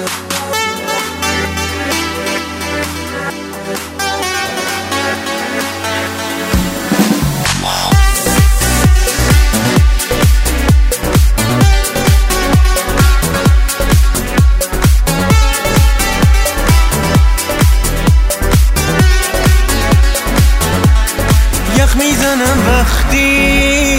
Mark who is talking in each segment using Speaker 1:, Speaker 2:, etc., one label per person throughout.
Speaker 1: میزنم وقتی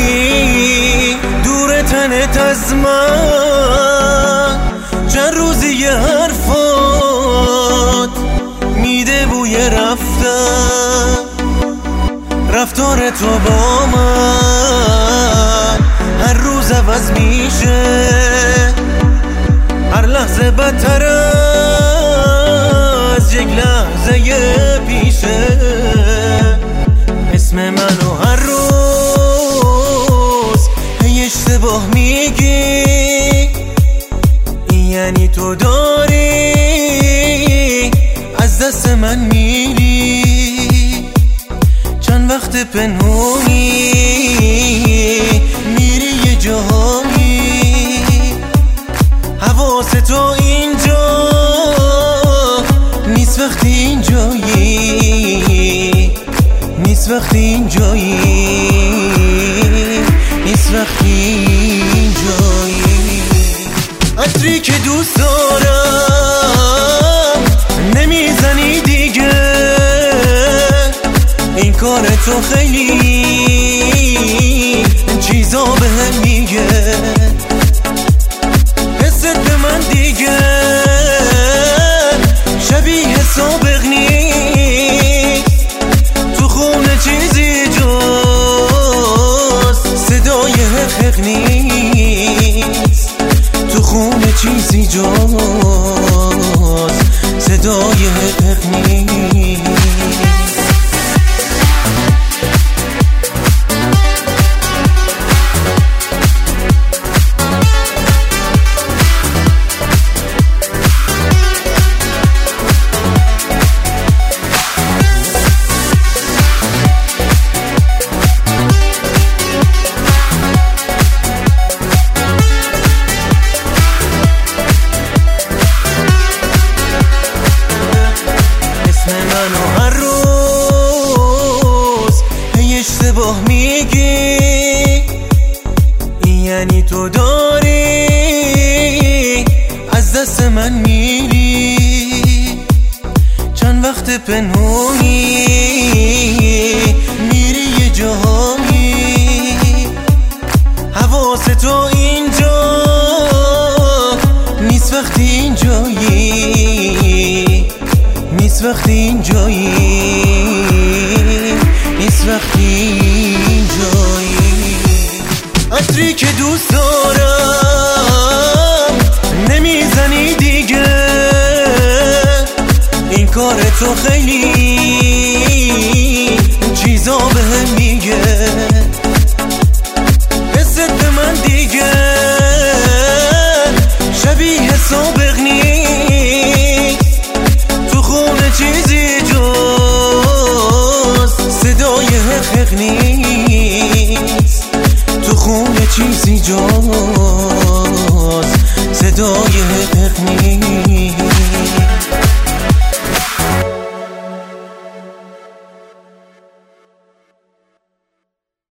Speaker 1: دور تنت از من، چند روزی یه حرفات میده بوی رفتن، رفتار تو با من هر روز عوض میشه، هر لحظه بدتر از یک لحظه پیشه. اسم منو هر روز هی اشتباه میگی، یعنی تو داری از دست من میری. چند وقت پنهونی میری یه جایی، حواس تو اینجا نیست وقتی اینجایی، نیست وقتی اینجایی، نیست وقتی اینجایی. عطری که دوست دارم نمیزنی دیگه، این کار تو خیلی چیزا بهم میگه. حست به من دیگه شبیه سابق نیست، تو خونه چیزی جز صدای حقیق نیست، تو خونه چیزی جز صدای حقیق نیست. منو هر روز هی اشتباه میگی، یعنی تو داری از دست من میری. چند وقت پنهونی میری یه جایی، حواس تو اینجا نیست وقتی اینجایی، نیست وقتی اینجایی، نیست وقتی اینجایی. عطری که دوست دارم نمیزنی دیگه، این کار تو خیلی چیزا بهم میگه. حست به من دیگه شبیه سابق نیست، تو خونه چیزی جز صدای حقیق نیست، تو خونه چیزی جز صدای